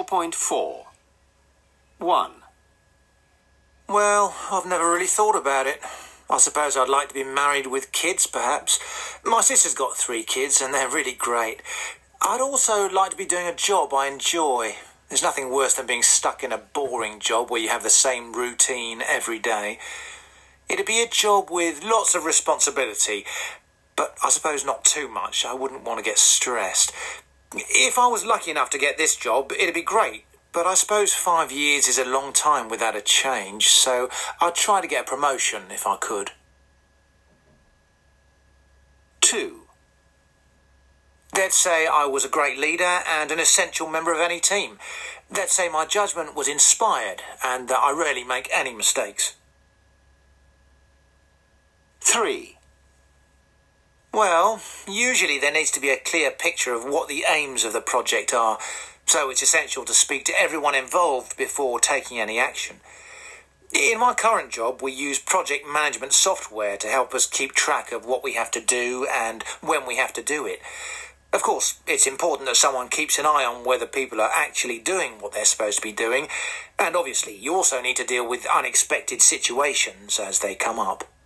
4.4. 1. Well, I've never really thought about it. I suppose I'd like to be married with kids, perhaps. My sister's got 3 kids, and they're really great. I'd also like to be doing a job I enjoy. There's nothing worse than being stuck in a boring job where you have the same routine every day. It'd be a job with lots of responsibility, but I suppose not too much. I wouldn't want to get stressed. If I was lucky enough to get this job, it'd be great. But I suppose 5 years is a long time without a change, so I'd try to get a promotion if I could. 2. Let's say I was a great leader and an essential member of any team. Let's say my judgment was inspired and that I rarely make any mistakes. 3. Well, usually there needs to be a clear picture of what the aims of the project are, so it's essential to speak to everyone involved before taking any action. In my current job, we use project management software to help us keep track of what we have to do and when we have to do it. Of course, it's important that someone keeps an eye on whether people are actually doing what they're supposed to be doing, and obviously you also need to deal with unexpected situations as they come up.